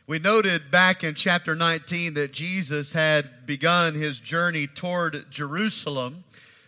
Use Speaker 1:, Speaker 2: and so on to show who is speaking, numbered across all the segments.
Speaker 1: We noted back in chapter 19 that Jesus had begun his journey toward Jerusalem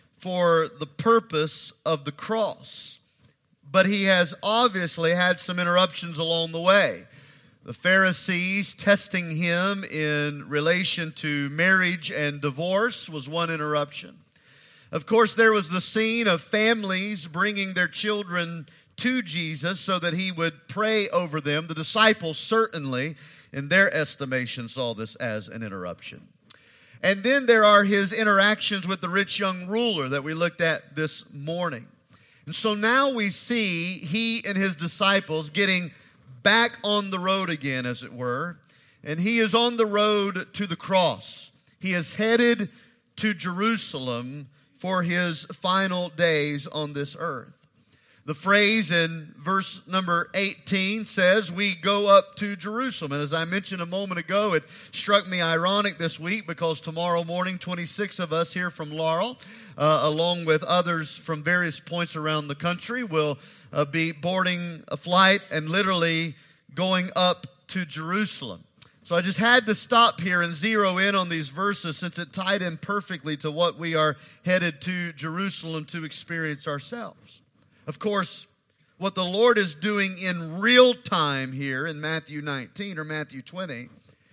Speaker 1: for the purpose of the cross. But he has obviously had some interruptions along the way. The Pharisees testing him in relation to marriage and divorce was one interruption. Of course, there was the scene of families bringing their children to Jesus so that he would pray over them. The disciples certainly, in their estimation, saw this as an interruption. And then there are his interactions with the rich young ruler that we looked at this morning. And so now we see he and his disciples getting back on the road again, as it were. And he is on the road to the cross. He is headed to Jerusalem for his final days on this earth. The phrase in verse number 18 says, we go up to Jerusalem. And as I mentioned a moment ago, it struck me ironic this week because tomorrow morning, 26 of us here from Laurel, along with others from various points around the country, will be boarding a flight and literally going up to Jerusalem. So I just had to stop here and zero in on these verses since it tied in perfectly to what we are headed to Jerusalem to experience ourselves. Of course, what the Lord is doing in real time here in Matthew 19 or Matthew 20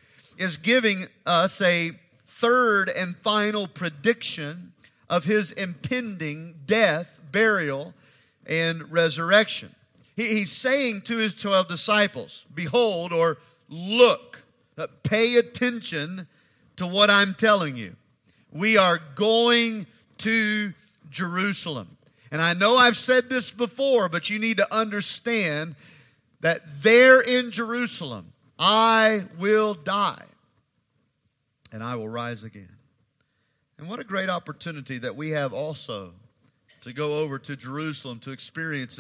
Speaker 1: is giving us a third and final prediction of his impending death, burial, and resurrection. He's saying to his 12 disciples, behold, or look, pay attention to what I'm telling you. We are going to Jerusalem. And I know I've said this before, but you need to understand that there in Jerusalem, I will die and I will rise again. And what a great opportunity that we have also to go over to Jerusalem to experience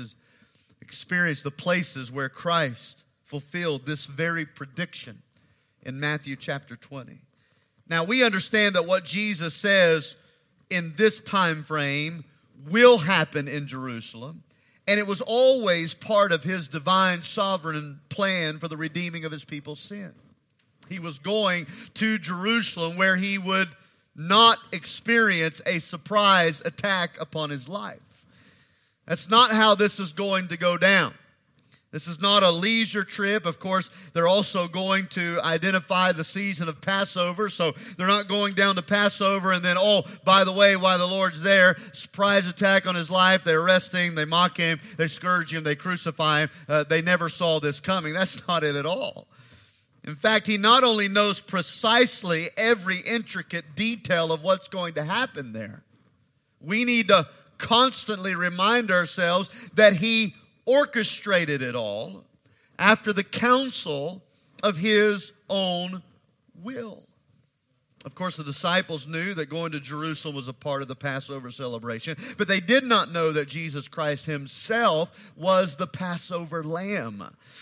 Speaker 1: the places where Christ fulfilled this very prediction in Matthew chapter 20. Now we understand that what Jesus says in this time frame will happen in Jerusalem, and it was always part of his divine sovereign plan for the redeeming of his people's sin. He was going to Jerusalem where he would not experience a surprise attack upon his life. That's not how this is going to go down. This is not a leisure trip. Of course, they're also going to identify the season of Passover. So they're not going down to Passover and then, oh, by the way, while the Lord's there, surprise attack on his life. They arrest him, they mock him, they scourge him, they crucify him. They never saw this coming. That's not it at all. In fact, he not only knows precisely every intricate detail of what's going to happen there, we need to constantly remind ourselves that he orchestrated it all after the counsel of his own will. Of course, the disciples knew that going to Jerusalem was a part of the Passover celebration, but they did not know that Jesus Christ himself was the Passover lamb.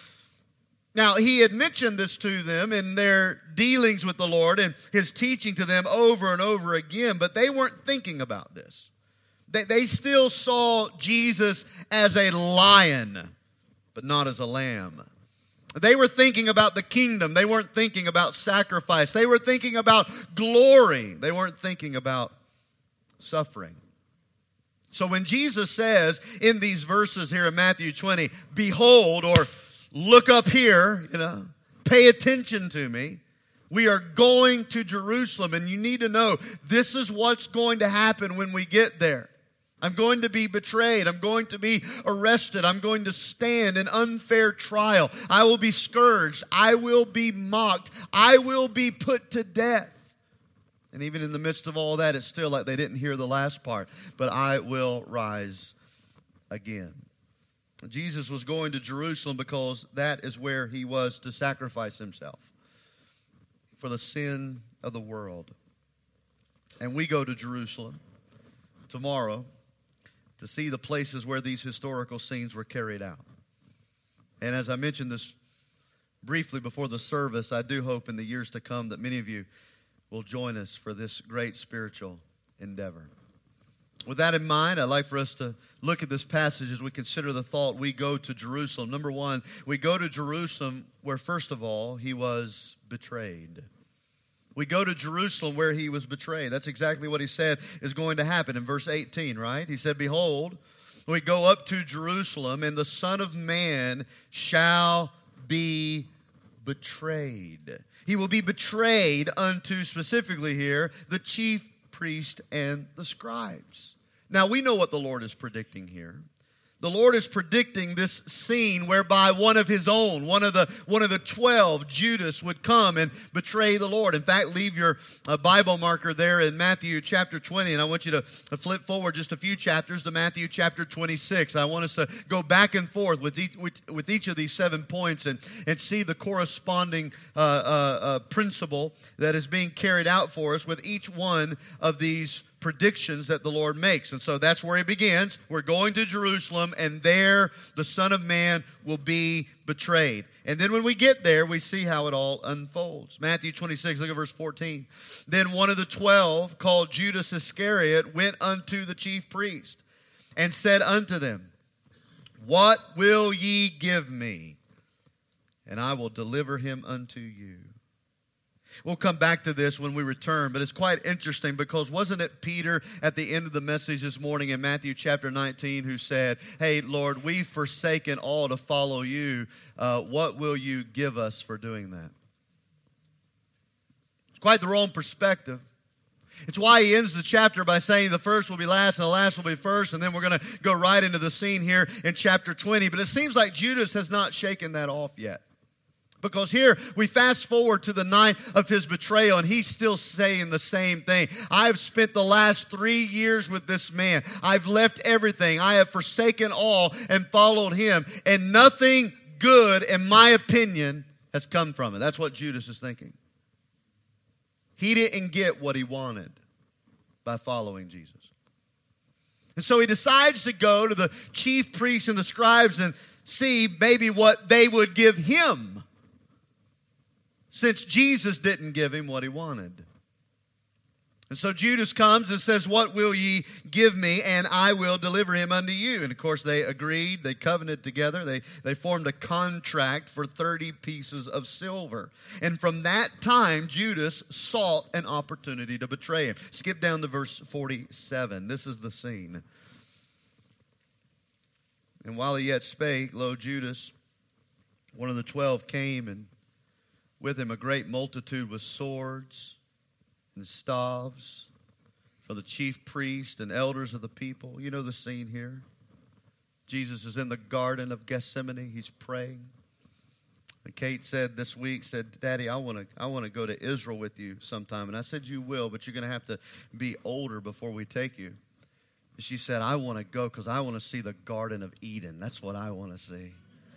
Speaker 1: Now, he had mentioned this to them in their dealings with the Lord and his teaching to them over and over again, but they weren't thinking about this. They still saw Jesus as a lion, but not as a lamb. They were thinking about the kingdom. They weren't thinking about sacrifice. They were thinking about glory. They weren't thinking about suffering. So when Jesus says in these verses here in Matthew 20, behold, or look up here, pay attention to me. We are going to Jerusalem, and you need to know this is what's going to happen when we get there. I'm going to be betrayed. I'm going to be arrested. I'm going to stand in unfair trial. I will be scourged. I will be mocked. I will be put to death. And even in the midst of all that, it's still like they didn't hear the last part. But I will rise again. Jesus was going to Jerusalem because that is where he was to sacrifice himself for the sin of the world. And we go to Jerusalem tomorrow to see the places where these historical scenes were carried out. And as I mentioned this briefly before the service, I do hope in the years to come that many of you will join us for this great spiritual endeavor. With that in mind, I'd like for us to look at this passage as we consider the thought we go to Jerusalem. Number one, we go to Jerusalem where, first of all, he was betrayed. We go to Jerusalem where he was betrayed. That's exactly what he said is going to happen in verse 18, right? He said, behold, we go up to Jerusalem, and the Son of Man shall be betrayed. He will be betrayed unto, specifically here, the chief priest and the scribes. Now, we know what the Lord is predicting here. The Lord is predicting this scene whereby one of his own, one of the 12, Judas, would come and betray the Lord. In fact, leave your Bible marker there in Matthew chapter 20, and I want you to flip forward just a few chapters to Matthew chapter 26. I want us to go back and forth with each of these 7 points and see the corresponding principle that is being carried out for us with each one of these predictions that the Lord makes. And so that's where he begins. We're going to Jerusalem, and there the Son of Man will be betrayed. And then when we get there, we see how it all unfolds. Matthew 26, look at verse 14. Then one of the 12, called Judas Iscariot, went unto the chief priest and said unto them, what will ye give me? And I will deliver him unto you. We'll come back to this when we return, but it's quite interesting because wasn't it Peter at the end of the message this morning in Matthew chapter 19 who said, hey, Lord, we've forsaken all to follow you. What will you give us for doing that? It's quite the wrong perspective. It's why he ends the chapter by saying the first will be last and the last will be first, and then we're going to go right into the scene here in chapter 20. But it seems like Judas has not shaken that off yet. Because here we fast forward to the night of his betrayal, and he's still saying the same thing. I've spent the last 3 years with this man. I've left everything. I have forsaken all and followed him. And nothing good, in my opinion, has come from it. That's what Judas is thinking. He didn't get what he wanted by following Jesus. And so he decides to go to the chief priests and the scribes and see maybe what they would give him, since Jesus didn't give him what he wanted. And so Judas comes and says, what will ye give me, and I will deliver him unto you. And of course they agreed, they covenanted together, they formed a contract for 30 pieces of silver. And from that time, Judas sought an opportunity to betray him. Skip down to verse 47. This is the scene. And while he yet spake, lo, Judas, one of the 12, came, and with him a great multitude with swords and staves for the chief priest and elders of the people. You know the scene here. Jesus is in the Garden of Gethsemane. He's praying. And Kate said this week, Daddy, I want to go to Israel with you sometime. And I said, you will, but you're going to have to be older before we take you. And she said, I want to go because I want to see the Garden of Eden. That's what I want to see.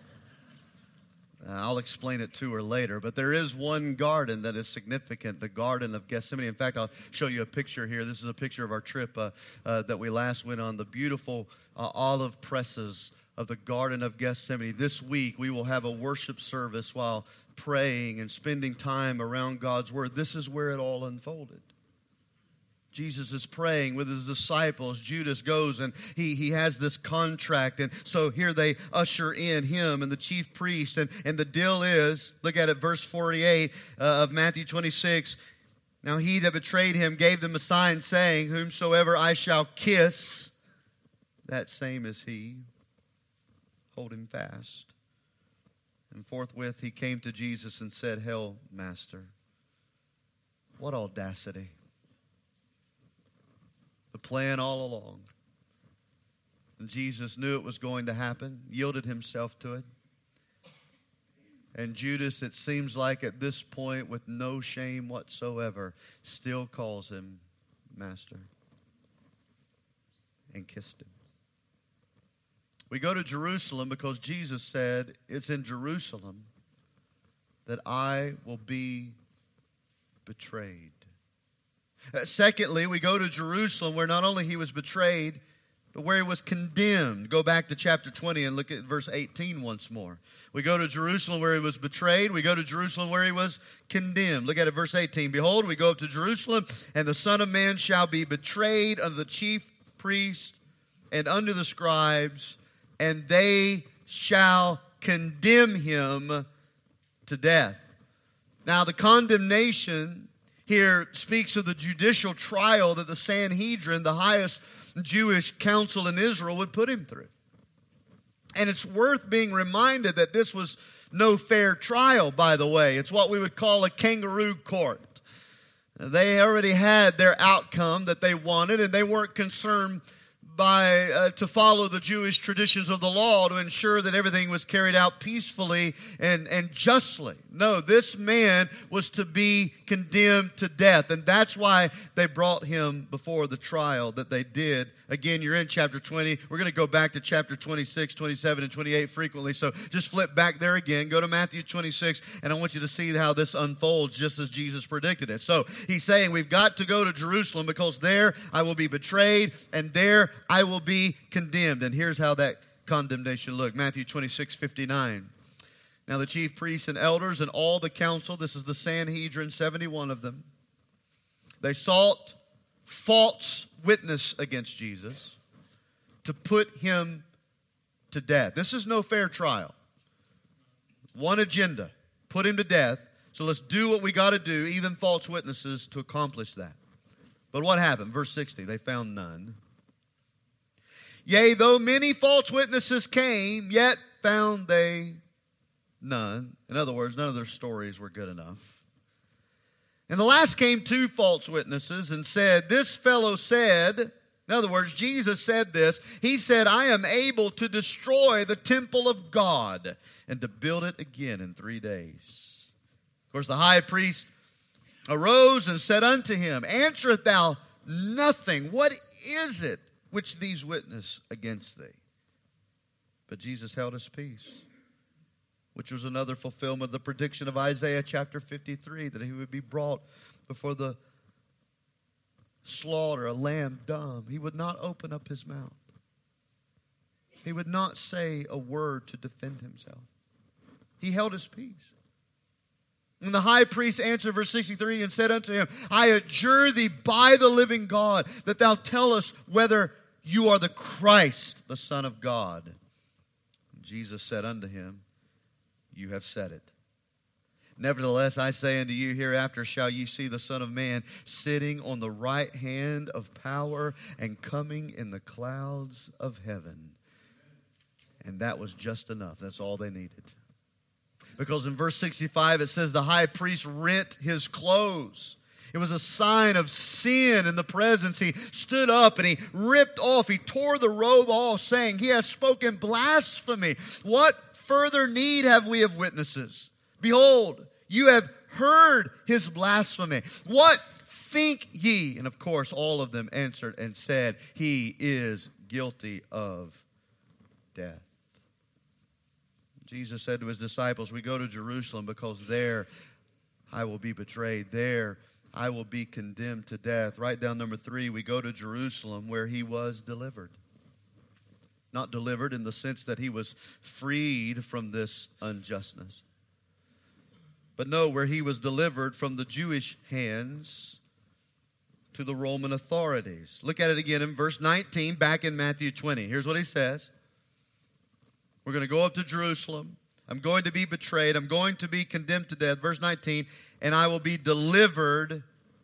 Speaker 1: I'll explain it to her later, but there is one garden that is significant, the Garden of Gethsemane. In fact, I'll show you a picture here. This is a picture of our trip that we last went on, the beautiful olive presses of the Garden of Gethsemane. This week, we will have a worship service while praying and spending time around God's Word. This is where it all unfolded. Jesus is praying with his disciples. Judas goes and he has this contract. And so here they usher in him and the chief priest. And the deal is, look at it, verse 48 of Matthew 26. Now he that betrayed him gave them a sign, saying, whomsoever I shall kiss, that same is he. Hold him fast. And forthwith he came to Jesus and said, Hail, Master. What audacity. The plan all along. And Jesus knew it was going to happen, yielded himself to it. And Judas, it seems like at this point, with no shame whatsoever, still calls him Master. And kissed him. We go to Jerusalem because Jesus said, it's in Jerusalem that I will be betrayed. Secondly, we go to Jerusalem where not only he was betrayed, but where he was condemned. Go back to chapter 20 and look at verse 18 once more. We go to Jerusalem where he was betrayed. We go to Jerusalem where he was condemned. Look at it, verse 18. Behold, we go up to Jerusalem, and the Son of Man shall be betrayed unto the chief priests and unto the scribes, and they shall condemn him to death. Now, the condemnation here speaks of the judicial trial that the Sanhedrin, the highest Jewish council in Israel, would put him through. And it's worth being reminded that this was no fair trial, by the way. It's what we would call a kangaroo court. They already had their outcome that they wanted, and they weren't concerned to follow the Jewish traditions of the law to ensure that everything was carried out peacefully and justly. No, this man was to be condemned to death, and that's why they brought him before the trial that they did. Again, you're in chapter 20. We're going to go back to chapter 26, 27, and 28 frequently, so just flip back there again. Go to Matthew 26, and I want you to see how this unfolds just as Jesus predicted it. So he's saying, we've got to go to Jerusalem because there I will be betrayed, and there I will be condemned. And here's how that condemnation looked. Matthew 26, 59. Now the chief priests and elders and all the council, this is the Sanhedrin, 71 of them, they sought false witness against Jesus to put him to death. This is no fair trial. One agenda, put him to death. So let's do what we got to do, even false witnesses, to accomplish that. But what happened? Verse 60, they found none. Yea, though many false witnesses came, yet found they none. In other words, none of their stories were good enough. And the last came two false witnesses and said, this fellow said, in other words, Jesus said this, he said, I am able to destroy the temple of God and to build it again in 3 days. Of course, the high priest arose and said unto him, answerest thou nothing? What is it which these witness against thee? But Jesus held his peace, which was another fulfillment of the prediction of Isaiah chapter 53, that he would be brought before the slaughter, a lamb dumb. He would not open up his mouth. He would not say a word to defend himself. He held his peace. And the high priest answered, verse 63, and said unto him, I adjure thee by the living God, that thou tell us whether you are the Christ, the Son of God. And Jesus said unto him, you have said it. Nevertheless, I say unto you, hereafter shall ye see the Son of Man sitting on the right hand of power and coming in the clouds of heaven. And that was just enough. That's all they needed. Because in verse 65 it says the high priest rent his clothes. It was a sign of sin in the presence. He stood up and he ripped off, he tore the robe off, saying, he has spoken blasphemy. What further need have we of witnesses? Behold, you have heard his blasphemy. What think ye? And of course, all of them answered and said, he is guilty of death. Jesus said to his disciples, we go to Jerusalem because there I will be betrayed. There I will be condemned to death. Write down number 3, we go to Jerusalem where he was delivered. Not delivered in the sense that he was freed from this unjustness. But no, where he was delivered from the Jewish hands to the Roman authorities. Look at it again in verse 19, back in Matthew 20. Here's what he says. We're going to go up to Jerusalem. I'm going to be betrayed. I'm going to be condemned to death. Verse 19, and I will be delivered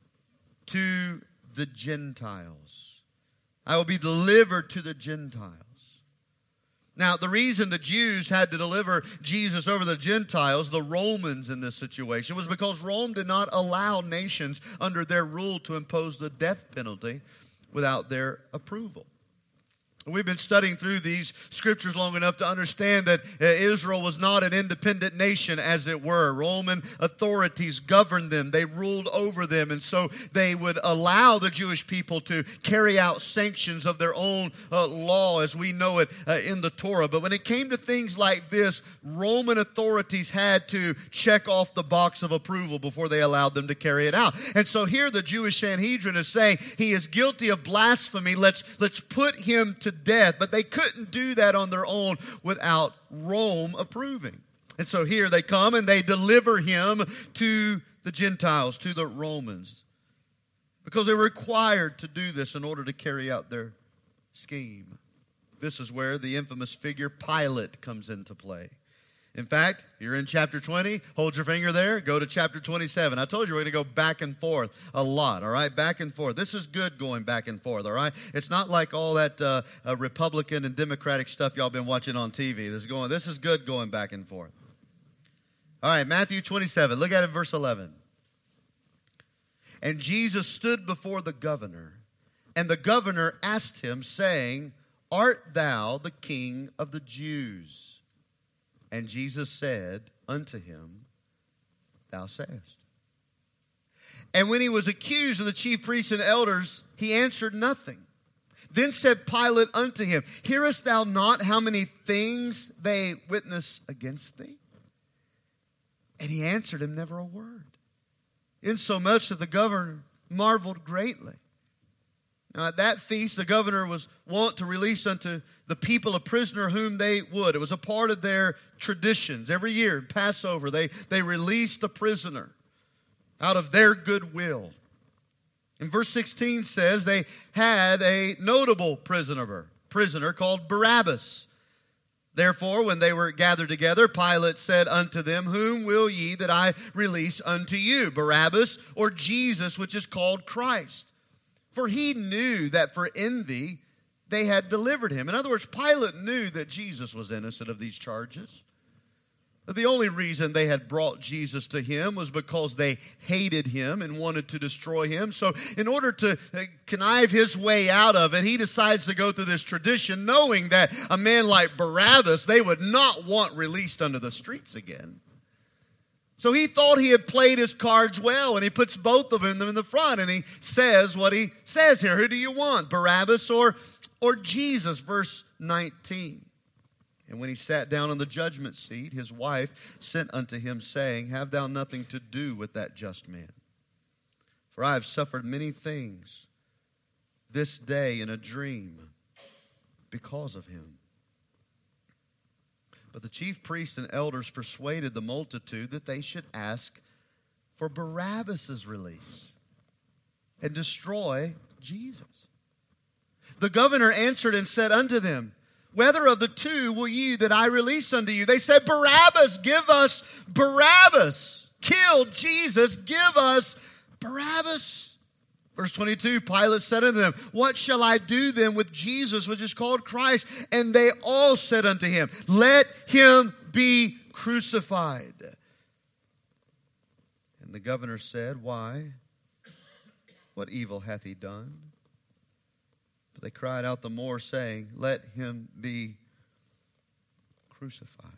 Speaker 1: to the Gentiles. I will be delivered to the Gentiles. Now, the reason the Jews had to deliver Jesus over the Gentiles, the Romans in this situation, was because Rome did not allow nations under their rule to impose the death penalty without their approval. We've been studying through these scriptures long enough to understand that Israel was not an independent nation, as it were. Roman authorities governed them. They ruled over them. And so they would allow the Jewish people to carry out sanctions of their own law as we know it in the Torah. But when it came to things like this, Roman authorities had to check off the box of approval before they allowed them to carry it out. And so here the Jewish Sanhedrin is saying he is guilty of blasphemy. Let's put him to death. But they couldn't do that on their own without Rome approving. And so here they come and they deliver him to the Gentiles, to the Romans, because they were required to do this in order to carry out their scheme. This is where the infamous figure Pilate comes into play. In fact, you're in chapter 20. Hold your finger there. Go to chapter 27. I told you we're going to go back and forth a lot, all right? Back and forth. This is good going back and forth, all right? It's not like all that Republican and Democratic stuff y'all been watching on TV. This is good going back and forth. All right, Matthew 27. Look at it, verse 11. And Jesus stood before the governor, and the governor asked him, saying, Art thou the King of the Jews? And Jesus said unto him, Thou sayest. And when he was accused of the chief priests and elders, he answered nothing. Then said Pilate unto him, Hearest thou not how many things they witness against thee? And he answered him never a word, insomuch that the governor marveled greatly. Now at that feast, the governor was wont to release unto the people a prisoner whom they would. It was a part of their traditions. Every year, Passover, they released a prisoner out of their goodwill. And verse 16 says they had a notable prisoner called Barabbas. Therefore, when they were gathered together, Pilate said unto them, Whom will ye that I release unto you, Barabbas or Jesus, which is called Christ? For he knew that for envy they had delivered him. In other words, Pilate knew that Jesus was innocent of these charges. The only reason they had brought Jesus to him was because they hated him and wanted to destroy him. So in order to connive his way out of it, he decides to go through this tradition, knowing that a man like Barabbas, they would not want released under the streets again. So he thought he had played his cards well, and he puts both of them in the front, and he says what he says here. Who do you want, Barabbas or Jesus? Verse 19. And when he sat down on the judgment seat, his wife sent unto him, saying, Have thou nothing to do with that just man? For I have suffered many things this day in a dream because of him. But the chief priests and elders persuaded the multitude that they should ask for Barabbas' release and destroy Jesus. The governor answered and said unto them, Whether of the two will ye that I release unto you? They said, Barabbas, give us Barabbas. Kill Jesus, give us Barabbas. Verse 22, Pilate said unto them, What shall I do then with Jesus, which is called Christ? And they all said unto him, Let him be crucified. And the governor said, Why? What evil hath he done? But they cried out the more, saying, Let him be crucified.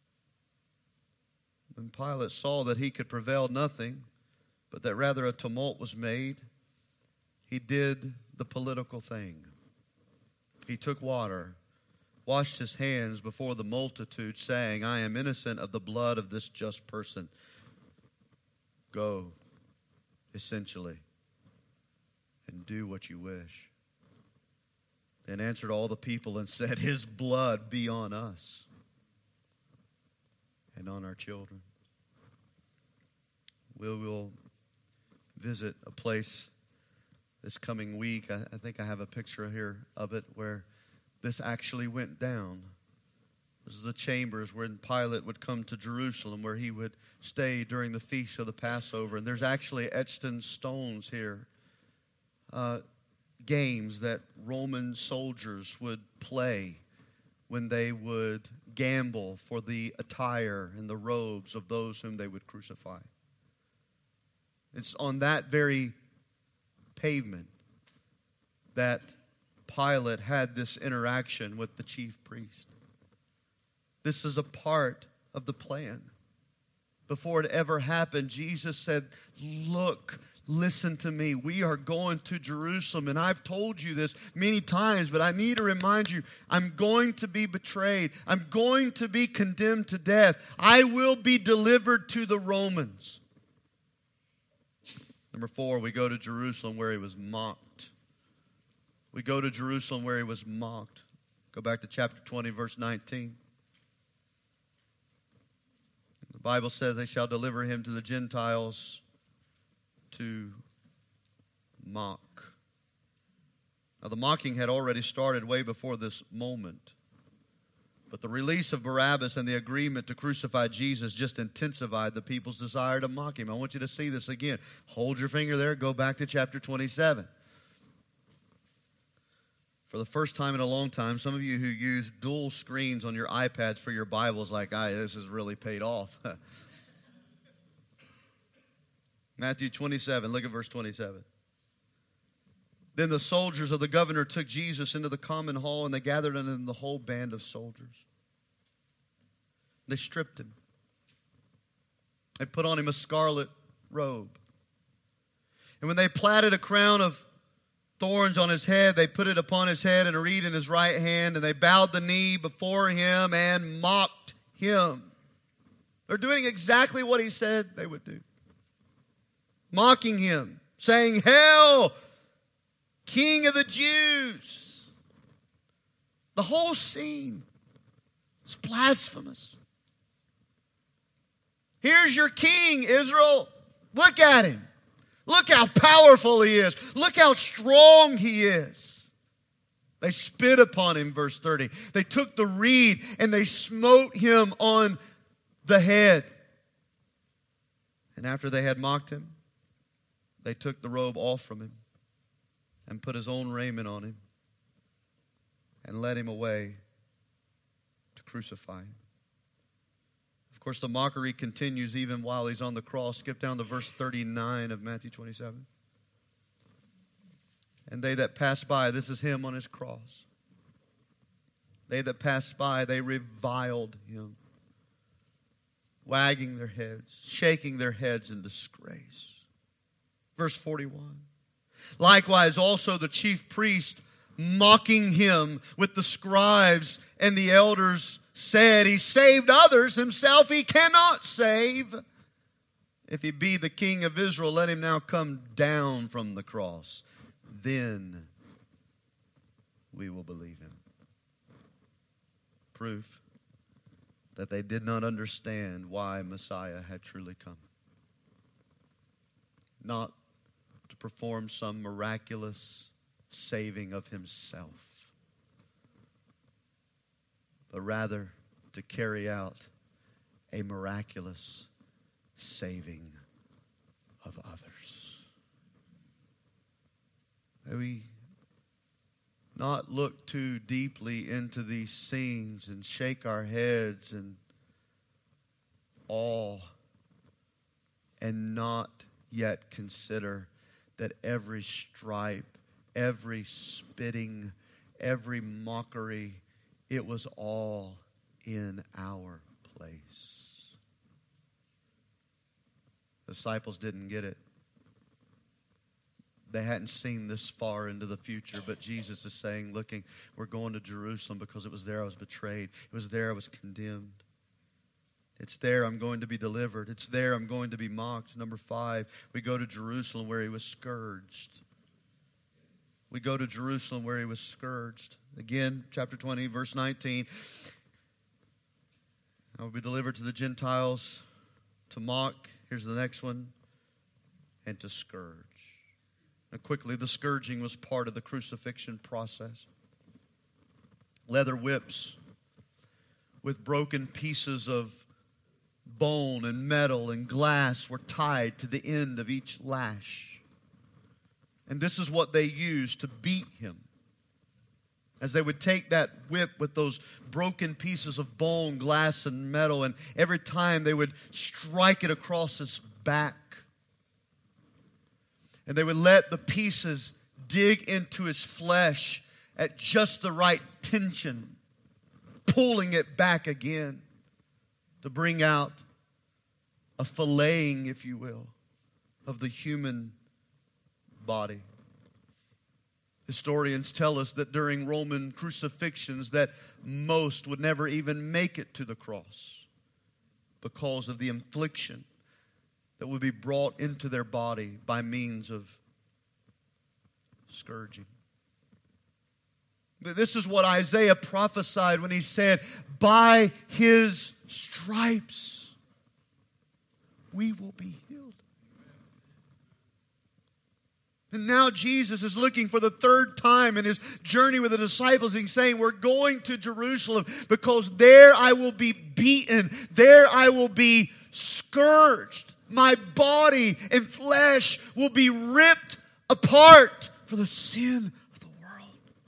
Speaker 1: When Pilate saw that he could prevail nothing, but that rather a tumult was made, he did the political thing. He took water, washed his hands before the multitude, saying, I am innocent of the blood of this just person. Go, essentially, and do what you wish. Then answered all the people and said, His blood be on us and on our children. We will visit a place this coming week. I think I have a picture here of it where this actually went down. This is the chambers when Pilate would come to Jerusalem, where he would stay during the feast of the Passover. And there's actually etched in stones here games that Roman soldiers would play when they would gamble for the attire and the robes of those whom they would crucify. It's on that very pavement that Pilate had this interaction with the chief priest. This is a part of the plan. Before it ever happened, Jesus said, Look, listen to me. We are going to Jerusalem, and I've told you this many times, but I need to remind you, I'm going to be betrayed. I'm going to be condemned to death. I will be delivered to the Romans. Number 4, we go to Jerusalem where he was mocked. We go to Jerusalem where he was mocked. Go back to chapter 20, verse 19. The Bible says they shall deliver him to the Gentiles to mock. Now, the mocking had already started way before this moment. But the release of Barabbas and the agreement to crucify Jesus just intensified the people's desire to mock him. I want you to see this again. Hold your finger there. Go back to chapter 27. For the first time in a long time, some of you who use dual screens on your iPads for your Bibles, like, this has really paid off. Matthew 27, look at verse 27. Then the soldiers of the governor took Jesus into the common hall, and they gathered unto him the whole band of soldiers. They stripped him. They put on him a scarlet robe. And when they platted a crown of thorns on his head, they put it upon his head and a reed in his right hand, and they bowed the knee before him and mocked him. They're doing exactly what he said they would do. Mocking him, saying, "Hail, King of the Jews." The whole scene is blasphemous. Here's your king, Israel. Look at him. Look how powerful he is. Look how strong he is. They spit upon him, verse 30. They took the reed and they smote him on the head. And after they had mocked him, they took the robe off from him and put his own raiment on him and led him away to crucify him. Of course, the mockery continues even while he's on the cross. Skip down to verse 39 of Matthew 27. And they that passed by, this is him on his cross. They that passed by, they reviled him, wagging their heads, shaking their heads in disgrace. Verse 41. Likewise also the chief priest, mocking him with the scribes and the elders, said, "He saved others, himself he cannot save. If he be the King of Israel, let him now come down from the cross. Then we will believe him." Proof that they did not understand why Messiah had truly come. Not to perform some miraculous saving of himself, but rather to carry out a miraculous saving of others. May we not look too deeply into these scenes and shake our heads in awe and not yet consider that every stripe, every spitting, every mockery, it was all in our place. The disciples didn't get it. They hadn't seen this far into the future, but Jesus is saying, looking, we're going to Jerusalem because it was there I was betrayed. It was there I was condemned. It's there I'm going to be delivered. It's there I'm going to be mocked. Number 5, we go to Jerusalem where he was scourged. We go to Jerusalem where he was scourged. Again, chapter 20, verse 19. I will be delivered to the Gentiles to mock. Here's the next one. And to scourge. Now quickly, the scourging was part of the crucifixion process. Leather whips with broken pieces of bone and metal and glass were tied to the end of each lash. And this is what they used to beat him. As they would take that whip with those broken pieces of bone, glass, and metal, and every time they would strike it across his back. And they would let the pieces dig into his flesh at just the right tension, pulling it back again to bring out a filleting, if you will, of the human body. Historians tell us that during Roman crucifixions that most would never even make it to the cross because of the infliction that would be brought into their body by means of scourging. This is what Isaiah prophesied when he said, "By his stripes we will be healed." And now Jesus is looking for the third time in his journey with the disciples. He's saying, we're going to Jerusalem because there I will be beaten. There I will be scourged. My body and flesh will be ripped apart for the sin of the world.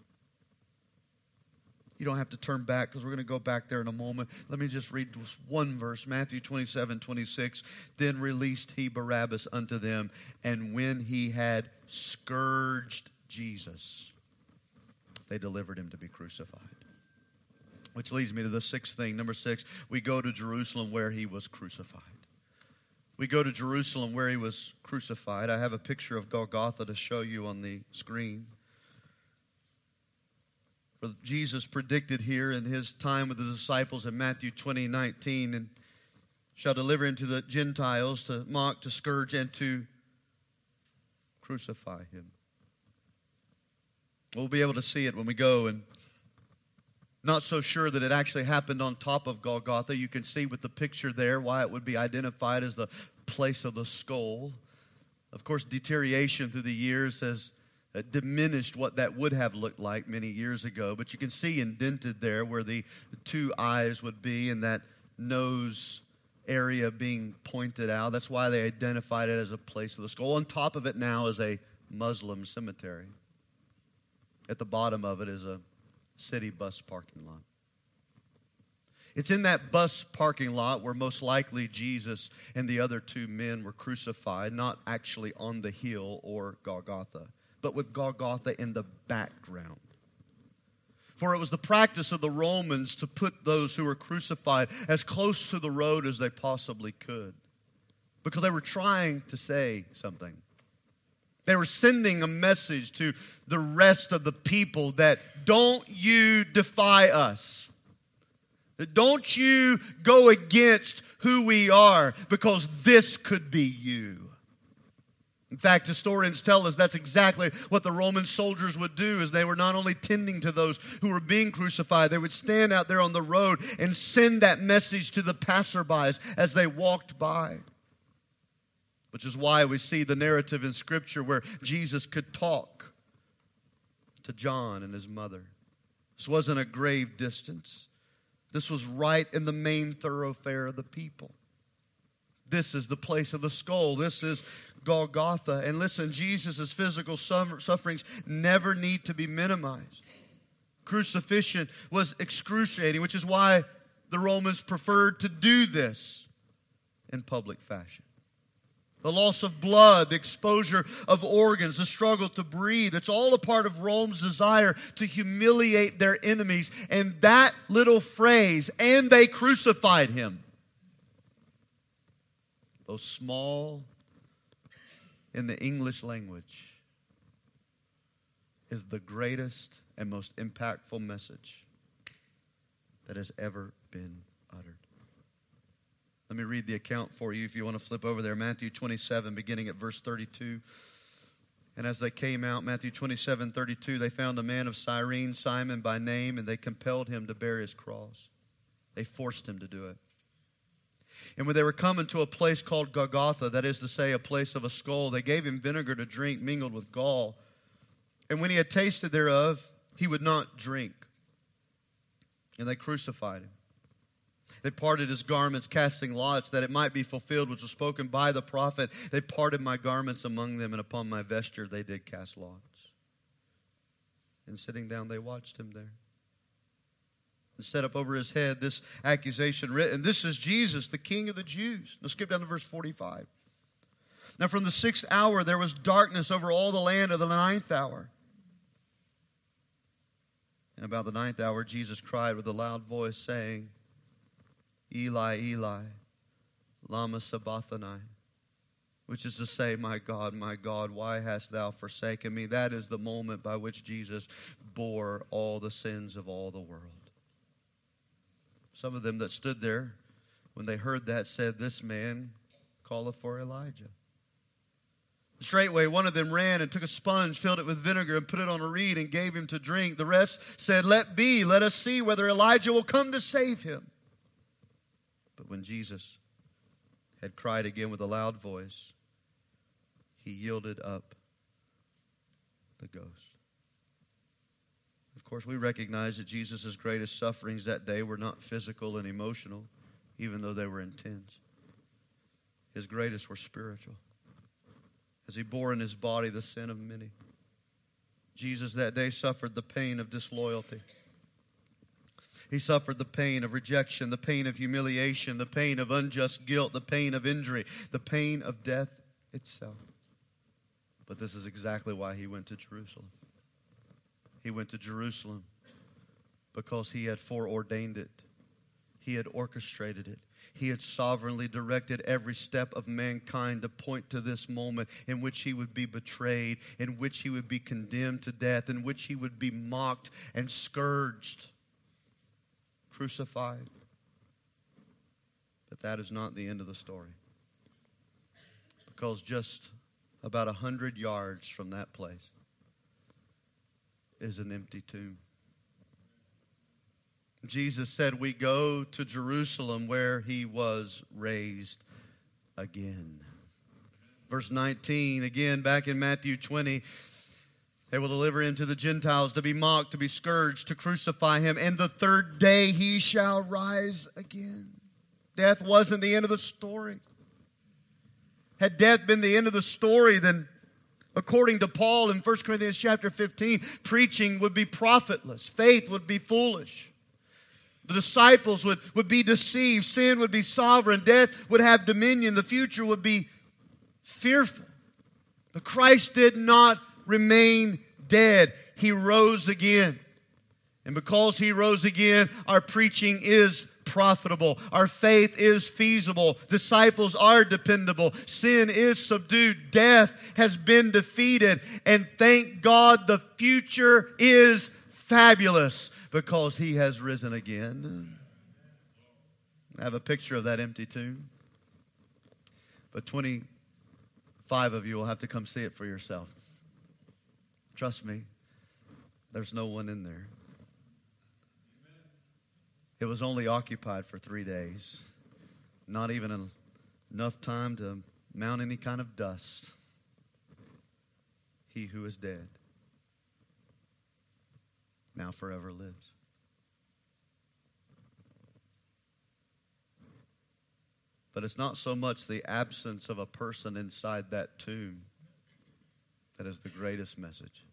Speaker 1: You don't have to turn back because we're going to go back there in a moment. Let me just read this one verse, Matthew 27:26. Then released he Barabbas unto them, and when he had scourged Jesus, they delivered him to be crucified. Which leads me to the sixth thing. Number 6, we go to Jerusalem where he was crucified. We go to Jerusalem where he was crucified. I have a picture of Golgotha to show you on the screen. Jesus predicted here in his time with the disciples in Matthew 20:19, and shall deliver him to the Gentiles to mock, to scourge, and to crucify him. We'll be able to see it when we go, and not so sure that it actually happened on top of Golgotha. You can see with the picture there why it would be identified as the place of the skull. Of course, deterioration through the years has diminished what that would have looked like many years ago. But you can see indented there where the two eyes would be and that nose area being pointed out. That's why they identified it as a place of the skull. On top of it now is a Muslim cemetery. At the bottom of it is a city bus parking lot. It's in that bus parking lot where most likely Jesus and the other two men were crucified, not actually on the hill or Golgotha, but with Golgotha in the background. For it was the practice of the Romans to put those who were crucified as close to the road as they possibly could, because they were trying to say something. They were sending a message to the rest of the people that don't you defy us. Don't you go against who we are, because this could be you. In fact, historians tell us that's exactly what the Roman soldiers would do, as they were not only tending to those who were being crucified, they would stand out there on the road and send that message to the passerbys as they walked by. Which is why we see the narrative in Scripture where Jesus could talk to John and his mother. This wasn't a grave distance. This was right in the main thoroughfare of the people. This is the place of the skull. This is Golgotha. And listen, Jesus' physical sufferings never need to be minimized. Crucifixion was excruciating, which is why the Romans preferred to do this in public fashion. The loss of blood, the exposure of organs, the struggle to breathe. It's all a part of Rome's desire to humiliate their enemies. And that little phrase, and they crucified him, though small in the English language, is the greatest and most impactful message that has ever been uttered. Let me read the account for you if you want to flip over there. Matthew 27, beginning at verse 32. And as they came out, Matthew 27:32, they found a man of Cyrene, Simon by name, and they compelled him to bear his cross. They forced him to do it. And when they were coming to a place called Golgotha, that is to say, a place of a skull, they gave him vinegar to drink mingled with gall. And when he had tasted thereof, he would not drink. And they crucified him. They parted his garments, casting lots, that it might be fulfilled, which was spoken by the prophet. They parted my garments among them, and upon my vesture they did cast lots. And sitting down, they watched him there. And set up over his head this accusation written, "This is Jesus, the King of the Jews." Now skip down to verse 45. Now from the 6th hour there was darkness over all the land of the 9th hour. And about the 9th hour Jesus cried with a loud voice, saying, Eli, Eli, lama sabachthani, which is to say, my God, why hast thou forsaken me? That is the moment by which Jesus bore all the sins of all the world. Some of them that stood there, when they heard that, said, "This man calleth for Elijah." Straightway one of them ran and took a sponge, filled it with vinegar, and put it on a reed, and gave him to drink. The rest said, "Let be, let us see whether Elijah will come to save him." But when Jesus had cried again with a loud voice, he yielded up the ghost. Of course, we recognize that Jesus' greatest sufferings that day were not physical and emotional, even though they were intense. His greatest were spiritual, as he bore in his body the sin of many. Jesus that day suffered the pain of disloyalty. He suffered the pain of rejection, the pain of humiliation, the pain of unjust guilt, the pain of injury, the pain of death itself. But this is exactly why he went to Jerusalem. He went to Jerusalem because he had foreordained it. He had orchestrated it. He had sovereignly directed every step of mankind to point to this moment in which he would be betrayed, in which he would be condemned to death, in which he would be mocked and scourged, crucified. But that is not the end of the story. Because just about 100 yards from that place is an empty tomb. Jesus said, we go to Jerusalem where he was raised again. Verse 19, again, back in Matthew 20, they will deliver him to the Gentiles to be mocked, to be scourged, to crucify him, and the third day he shall rise again. Death wasn't the end of the story. Had death been the end of the story, then according to Paul in 1 Corinthians chapter 15, preaching would be profitless. Faith would be foolish. The disciples would be deceived. Sin would be sovereign. Death would have dominion. The future would be fearful. But Christ did not remain dead. He rose again. And because he rose again, our preaching is profitable. Our faith is feasible. Disciples are dependable. Sin is subdued. Death has been defeated. And thank God the future is fabulous because he has risen again. I have a picture of that empty tomb. But 25 of you will have to come see it for yourself. Trust me, there's no one in there. It was only occupied for 3 days. Not even enough time to mount any kind of dust. He who is dead now forever lives. But it's not so much the absence of a person inside that tomb that is the greatest message.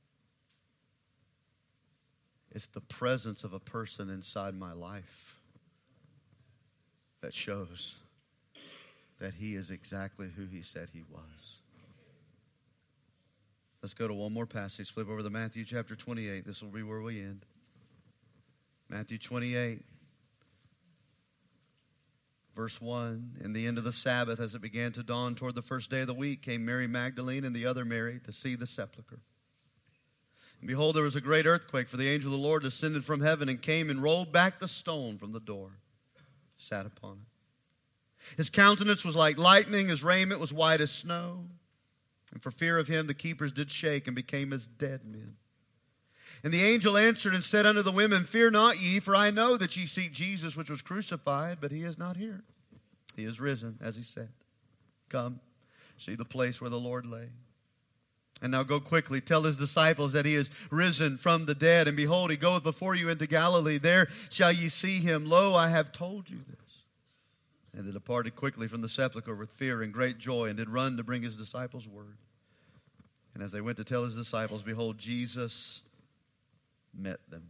Speaker 1: It's the presence of a person inside my life that shows that he is exactly who he said he was. Let's go to one more passage. Flip over to Matthew chapter 28. This will be where we end. Matthew 28, verse 1. In the end of the Sabbath, as it began to dawn toward the first day of the week, came Mary Magdalene and the other Mary to see the sepulchre. And behold, there was a great earthquake, for the angel of the Lord descended from heaven and came and rolled back the stone from the door, sat upon it. His countenance was like lightning, his raiment was white as snow. And for fear of him, the keepers did shake and became as dead men. And the angel answered and said unto the women, Fear not ye, for I know that ye seek Jesus, which was crucified, but he is not here. He is risen, as he said. Come, see the place where the Lord lay. And now go quickly, tell his disciples that he is risen from the dead. And behold, he goeth before you into Galilee. There shall ye see him. Lo, I have told you this. And they departed quickly from the sepulchre with fear and great joy, and did run to bring his disciples word. And as they went to tell his disciples, behold, Jesus met them,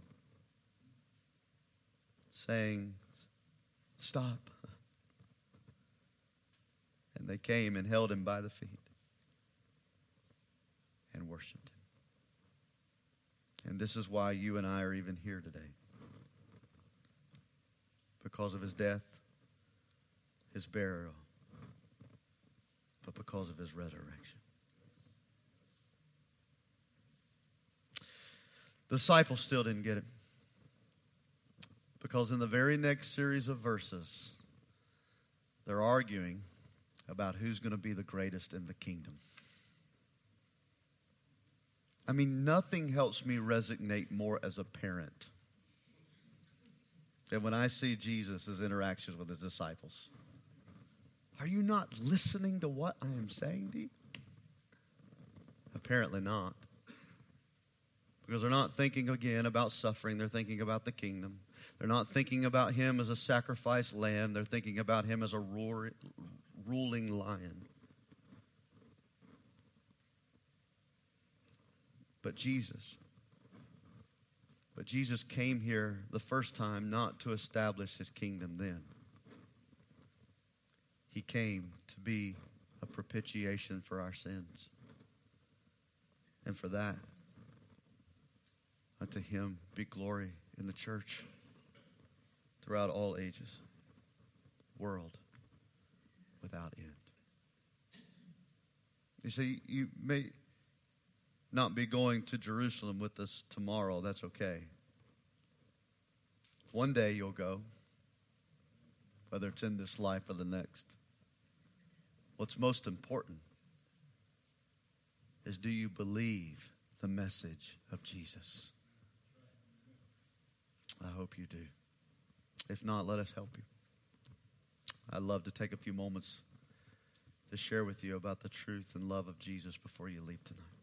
Speaker 1: saying, Stop. And they came and held him by the feet and worshiped him. And this is why you and I are even here today. Because of his death, his burial, but because of his resurrection. The disciples still didn't get it. Because in the very next series of verses, they're arguing about who's going to be the greatest in the kingdom. I mean, nothing helps me resonate more as a parent than when I see Jesus' interactions with his disciples. Are you not listening to what I am saying to you? Apparently not. Because they're not thinking again about suffering. They're thinking about the kingdom. They're not thinking about him as a sacrificed lamb. They're thinking about him as a ruling lion. But Jesus came here the first time not to establish his kingdom then. He came to be a propitiation for our sins. And for that, unto him be glory in the church throughout all ages, world without end. You see, you may not be going to Jerusalem with us tomorrow. That's okay. One day you'll go, whether it's in this life or the next. What's most important is, do you believe the message of Jesus? I hope you do. If not, let us help you. I'd love to take a few moments to share with you about the truth and love of Jesus before you leave tonight.